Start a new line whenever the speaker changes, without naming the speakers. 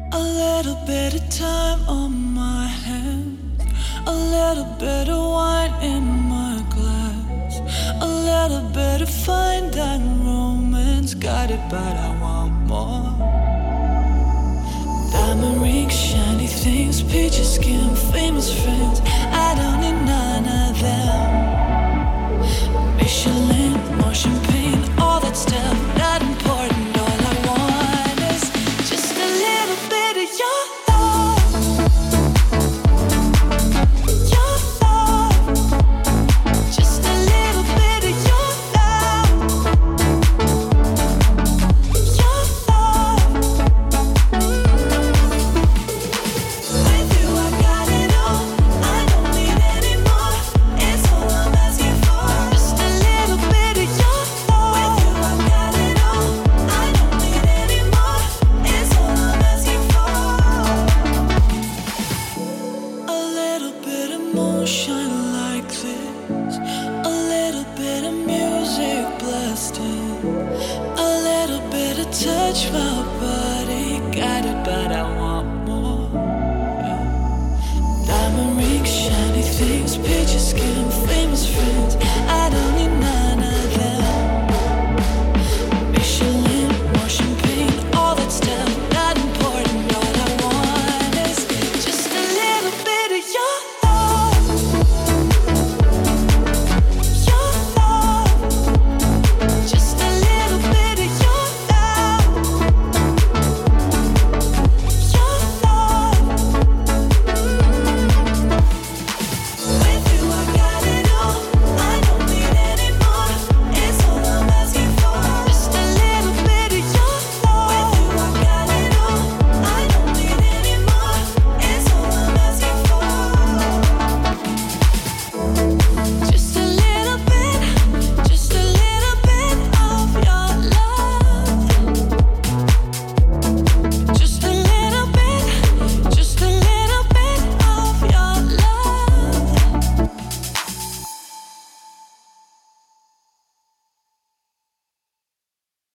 A little bit of time on my hands, a little bit of wine in my glass, a little bit of fine dine romance. Got it, but I want more. Diamond rings, shiny things, peaches skin, famous friends. I don't need none of them. Michelin, more champagne.